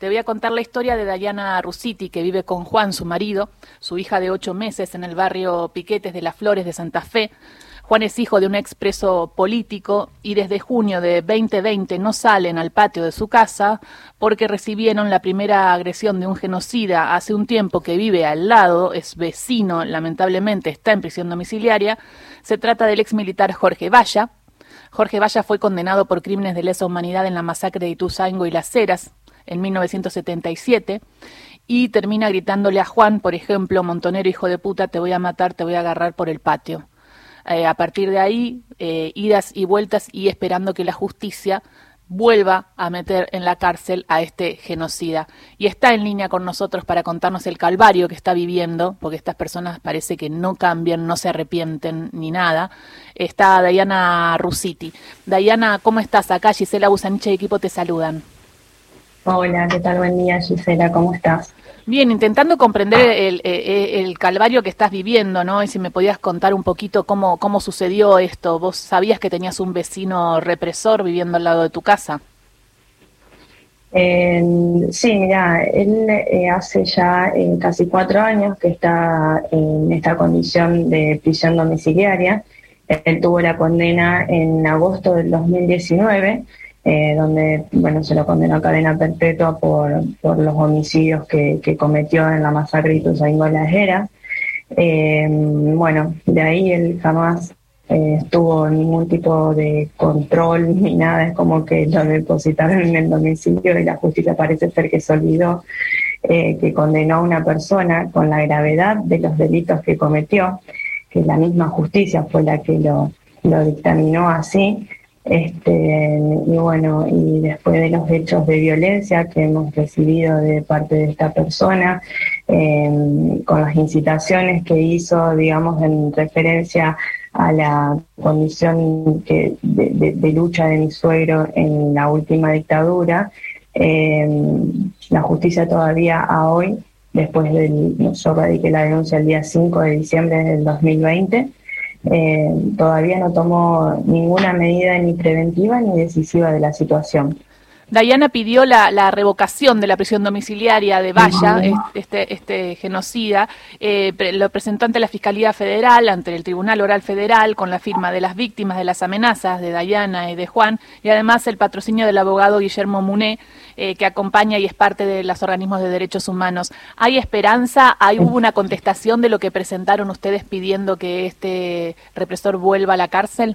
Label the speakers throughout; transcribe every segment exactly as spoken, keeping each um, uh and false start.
Speaker 1: Te voy a contar la historia de Dayana Rusiti, que vive con Juan, su marido, su hija de ocho meses, en el barrio Piquetes de las Flores de Santa Fe. Juan es hijo de un expreso político y desde junio de veinte veinte no salen al patio de su casa porque recibieron la primera agresión de un genocida hace un tiempo que vive al lado, es vecino, lamentablemente está en prisión domiciliaria. Se trata del exmilitar Jorge Valla. Jorge Valla fue condenado por crímenes de lesa humanidad en la masacre de Ituzaingó y Las Heras en mil novecientos setenta y siete, y termina gritándole a Juan, por ejemplo: montonero, hijo de puta, te voy a matar, te voy a agarrar por el patio. Eh, a partir de ahí, eh, idas y vueltas y esperando que la justicia vuelva a meter en la cárcel a este genocida. Y está en línea con nosotros para contarnos el calvario que está viviendo, porque estas personas parece que no cambian, no se arrepienten ni nada. Está Dayana Rusiti. Dayana, ¿cómo estás? Acá Gisela Busaniche y equipo te saludan.
Speaker 2: Hola, ¿qué tal? Buen día, Gisela, ¿cómo estás?
Speaker 1: Bien, intentando comprender el, el, el calvario que estás viviendo, ¿no? Y si me podías contar un poquito cómo, cómo sucedió esto. ¿Vos sabías que tenías un vecino represor viviendo al lado de tu casa?
Speaker 2: Eh, sí, mira, él eh, hace ya eh, casi cuatro años que está en esta condición de prisión domiciliaria. Él tuvo la condena en agosto del dos mil diecinueve, eh, donde bueno se lo condenó a cadena perpetua por, por los homicidios que, que cometió en la masacre de Ituzaingó y Las Heras. Eh, bueno, de ahí él jamás eh, estuvo ningún tipo de control ni nada, es como que lo depositaron en el domicilio y la justicia parece ser que se olvidó eh, que condenó a una persona con la gravedad de los delitos que cometió, que la misma justicia fue la que lo, lo dictaminó así. Este, y bueno, y después de los hechos de violencia que hemos recibido de parte de esta persona, eh, con las incitaciones que hizo, digamos, en referencia a la condición que, de, de, de lucha de mi suegro en la última dictadura, eh, la justicia todavía a hoy, después del, yo radiqué la denuncia el día cinco de diciembre del dos mil veinte, Eh, todavía no tomó ninguna medida ni preventiva ni decisiva de la situación.
Speaker 1: Dayana pidió la, la revocación de la prisión domiciliaria de Valla, este, este genocida, eh, lo presentó ante la Fiscalía Federal, ante el Tribunal Oral Federal, con la firma de las víctimas de las amenazas de Dayana y de Juan, y además el patrocinio del abogado Guillermo Muné, eh, que acompaña y es parte de los organismos de derechos humanos. ¿Hay esperanza? ¿Hay, hubo una contestación de lo que presentaron ustedes pidiendo que este represor vuelva a la cárcel?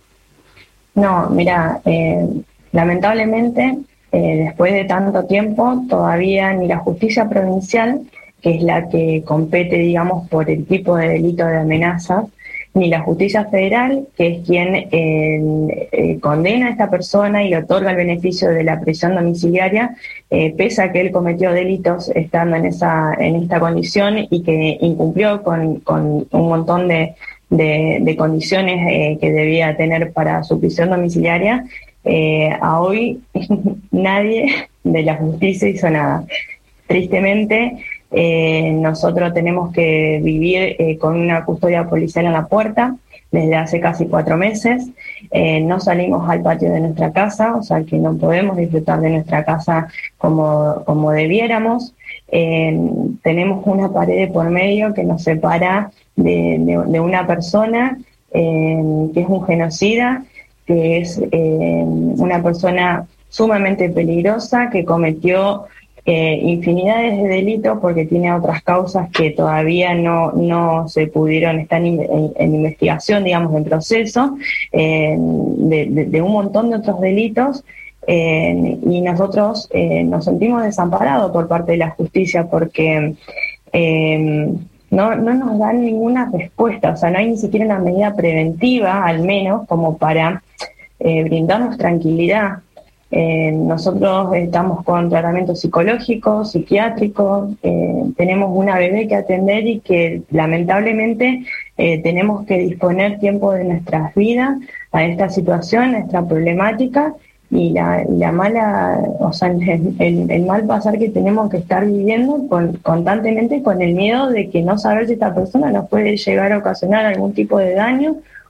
Speaker 2: No, mira, eh, lamentablemente, eh, después de tanto tiempo, todavía ni la justicia provincial, que es la que compete, digamos, por el tipo de delito de amenazas, ni la justicia federal, que es quien eh, eh, condena a esta persona y le otorga el beneficio de la prisión domiciliaria, eh, pese a que él cometió delitos estando en esa en esta condición y que incumplió con, con un montón de, de, de condiciones eh, que debía tener para su prisión domiciliaria. Eh, a hoy nadie de la justicia hizo nada. Tristemente, eh, nosotros tenemos que vivir eh, con una custodia policial en la puerta desde hace casi cuatro meses. Eh, no salimos al patio de nuestra casa, o sea que no podemos disfrutar de nuestra casa como, como debiéramos. Eh, tenemos una pared de por medio que nos separa de, de, de una persona eh, que es un genocida, que es eh, una persona sumamente peligrosa, que cometió eh, infinidades de delitos porque tiene otras causas que todavía no, no se pudieron, están en, en, en investigación, digamos, en proceso, eh, de, de, de un montón de otros delitos, eh, y nosotros eh, nos sentimos desamparados por parte de la justicia porque eh, no, no nos dan ninguna respuesta, o sea, no hay ni siquiera una medida preventiva, al menos, como para eh, brindarnos tranquilidad. Eh, nosotros estamos con tratamiento psicológico, psiquiátrico, eh, tenemos una bebé que atender y que lamentablemente eh, tenemos que disponer tiempo de nuestras vidas a esta situación, a esta problemática y la, la mala, o sea, el, el, el mal pasar que tenemos que estar viviendo con, constantemente con el miedo de que no saber si esta persona nos puede llegar a ocasionar algún tipo de daño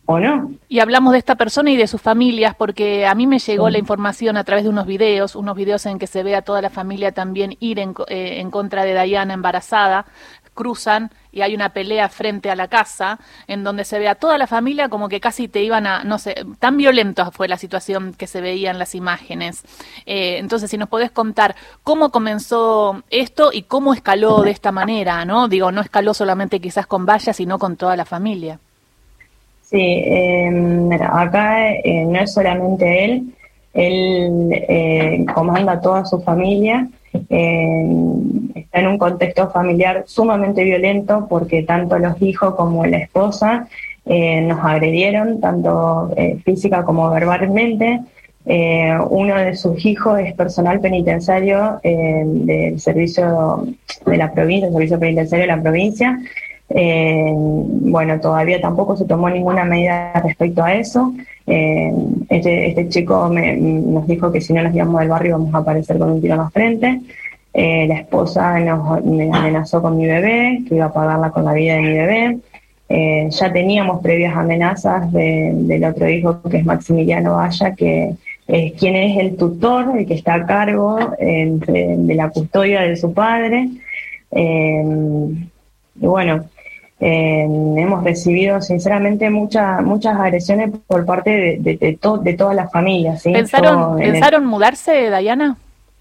Speaker 2: o no.
Speaker 1: Y hablamos de esta persona y de sus familias, porque a mí me llegó sí. la información a través de unos videos, unos videos en que se ve a toda la familia también ir en, eh, en contra de Dayana embarazada, cruzan y hay una pelea frente a la casa en donde se ve a toda la familia como que casi te iban a, no sé, tan violenta fue la situación que se veía en las imágenes. Eh, entonces, si nos podés contar cómo comenzó esto y cómo escaló de esta manera, ¿no? Digo, no escaló solamente quizás con Valla, sino con toda la familia.
Speaker 2: Sí, eh, acá eh, no es solamente él, él eh, comanda a toda su familia. Eh, está en un contexto familiar sumamente violento porque tanto los hijos como la esposa eh, nos agredieron, tanto eh, física como verbalmente. Eh, uno de sus hijos es personal penitenciario eh, del servicio de la provincia, el servicio penitenciario de la provincia. Eh, bueno, todavía tampoco se tomó ninguna medida respecto a eso. Eh, este, este chico me, nos dijo que si no nos íbamos del barrio vamos a aparecer con un tiro en la frente. Eh, la esposa nos, me amenazó con mi bebé, que iba a pagarla con la vida de mi bebé. Eh, ya teníamos previas amenazas de, del otro hijo, que es Maximiliano Valla, que es quien es el tutor, el que está a cargo eh, de, de la custodia de su padre. Eh, y bueno, Eh, hemos recibido sinceramente muchas muchas agresiones por parte de, de, de, to, de todas las familias. ¿Sí?
Speaker 1: ¿Pensaron, ¿pensaron el... mudarse, Dayana?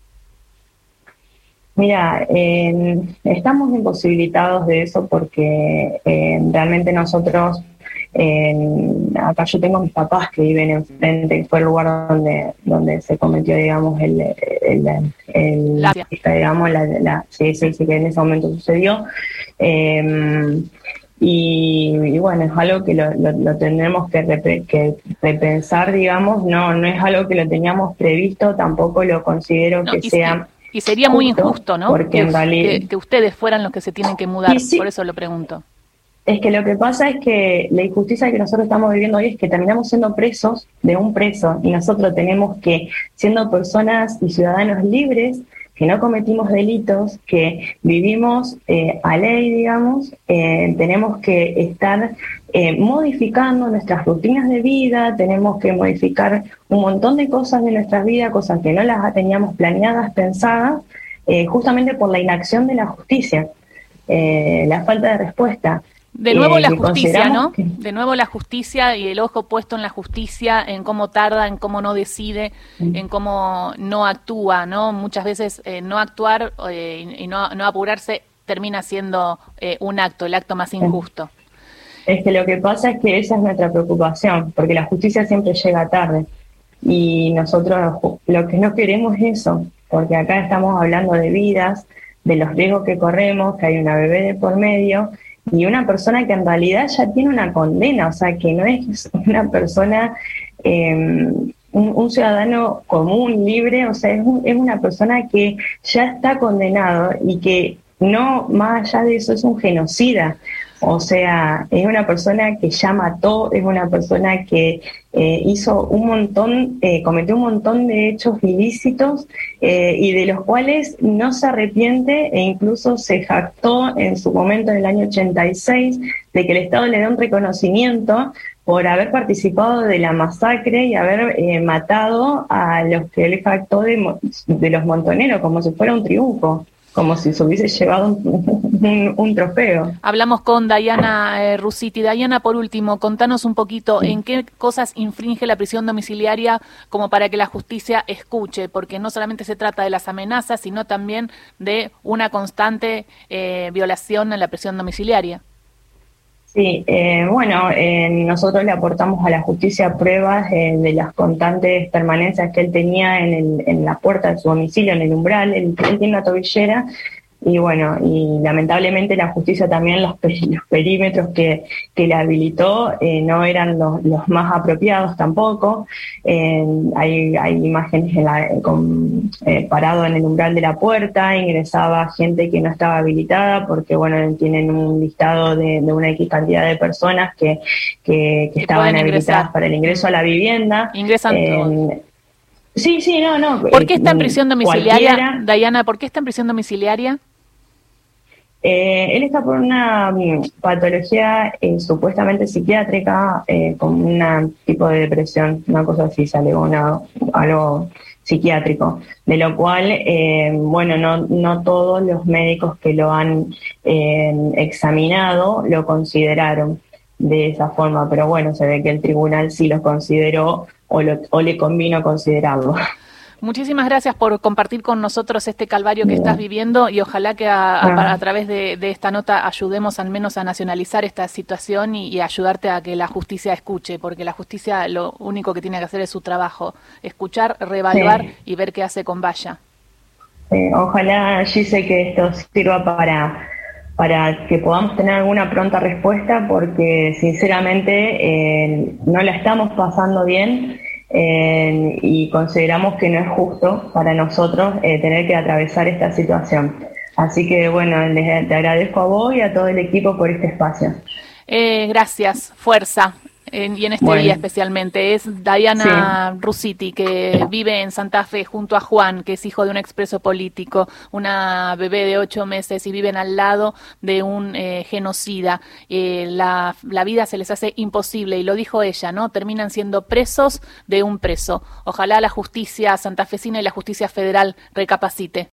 Speaker 2: Mira, eh, estamos imposibilitados de eso porque eh, realmente nosotros, eh, acá yo tengo mis papás que viven enfrente, que fue el lugar donde donde se cometió, digamos, el, el, el, el la, digamos, la, la, sí, sí, sí, que en ese momento sucedió. Eh, y, y bueno, es algo que lo, lo, lo tendremos que, rep- que repensar, digamos, no no es algo que lo teníamos previsto, tampoco lo considero no, que
Speaker 1: y,
Speaker 2: sea...
Speaker 1: Y sería justo, muy injusto, ¿no?
Speaker 2: Porque
Speaker 1: que,
Speaker 2: en realidad,
Speaker 1: que, que ustedes fueran los que se tienen que mudar, sí, por eso lo pregunto.
Speaker 2: Es que lo que pasa es que la injusticia que nosotros estamos viviendo hoy es que terminamos siendo presos de un preso y nosotros tenemos que, siendo personas y ciudadanos libres, que no cometimos delitos, que vivimos eh, a ley, digamos, eh, tenemos que estar eh, modificando nuestras rutinas de vida, tenemos que modificar un montón de cosas de nuestras vidas, cosas que no las teníamos planeadas, pensadas, eh, justamente por la inacción de la justicia, eh, la falta de respuesta.
Speaker 1: De nuevo eh, la justicia, ¿no? Que... De nuevo la justicia y el ojo puesto en la justicia, en cómo tarda, en cómo no decide, mm. en cómo no actúa, ¿no? Muchas veces eh, no actuar eh, y no, no apurarse termina siendo eh, un acto, el acto más injusto.
Speaker 2: Es que lo que pasa es que esa es nuestra preocupación, porque la justicia siempre llega tarde y nosotros lo que no queremos es eso, porque acá estamos hablando de vidas, de los riesgos que corremos, que hay una bebé de por medio, y una persona que en realidad ya tiene una condena, o sea, que no es una persona, eh, un, un ciudadano común, libre, o sea, es, un, es una persona que ya está condenado y que no, más allá de eso, es un genocida. O sea, es una persona que ya mató, es una persona que eh, hizo un montón, eh, cometió un montón de hechos ilícitos eh, y de los cuales no se arrepiente e incluso se jactó en su momento en el año ochenta y seis de que el Estado le dé un reconocimiento por haber participado de la masacre y haber eh, matado a los que él jactó de, de los montoneros, como si fuera un triunfo. Como si se hubiese llevado un, un, un trofeo.
Speaker 1: Hablamos con Dayana eh, Rusiti. Dayana, por último, contanos un poquito sí. en qué cosas infringe la prisión domiciliaria como para que la justicia escuche, porque no solamente se trata de las amenazas, sino también de una constante eh, violación a la prisión domiciliaria.
Speaker 2: Sí, eh, bueno, eh, nosotros le aportamos a la justicia pruebas eh, de las constantes permanencias que él tenía en, el, en la puerta de su domicilio, en el umbral. Él, él tiene una tobillera y bueno, y lamentablemente la justicia también, los, los perímetros que, que le habilitó eh, no eran los, los más apropiados tampoco. Eh, hay, hay imágenes en la, con, eh, parado en el umbral de la puerta, ingresaba gente que no estaba habilitada porque bueno, tienen un listado de, de una X cantidad de personas que, que, que estaban habilitadas para el ingreso a la vivienda.
Speaker 1: Ingresan eh, todos.
Speaker 2: Sí, sí, no, no.
Speaker 1: ¿Por qué está en prisión domiciliaria, Dayana? ¿Por qué está en prisión domiciliaria?
Speaker 2: Eh, él está por una um, patología eh, supuestamente psiquiátrica, eh, con un tipo de depresión, una cosa así, sale una, algo psiquiátrico, de lo cual, eh, bueno, no, no todos los médicos que lo han eh, examinado lo consideraron de esa forma, pero bueno, se ve que el tribunal sí lo consideró o, lo, o le convino considerarlo.
Speaker 1: Muchísimas gracias por compartir con nosotros este calvario que estás viviendo y ojalá que a, a, a través de, de esta nota ayudemos al menos a nacionalizar esta situación y, y ayudarte a que la justicia escuche, porque la justicia lo único que tiene que hacer es su trabajo, escuchar, reevaluar sí. y ver qué hace con Valla.
Speaker 2: Sí, ojalá, Gise, que esto sirva para, para que podamos tener alguna pronta respuesta, porque sinceramente eh, no la estamos pasando bien. Eh, y consideramos que no es justo para nosotros eh, tener que atravesar esta situación. Así que bueno, les, te agradezco a vos y a todo el equipo por este espacio.
Speaker 1: Eh, gracias, fuerza. En, y en este bueno. día especialmente, es Diana sí. Rusiti, que vive en Santa Fe junto a Juan, que es hijo de un expreso político, una bebé de ocho meses y viven al lado de un eh, genocida. Eh, la, la vida se les hace imposible y lo dijo ella, ¿no? Terminan siendo presos de un preso. Ojalá la justicia santafesina y la justicia federal recapacite.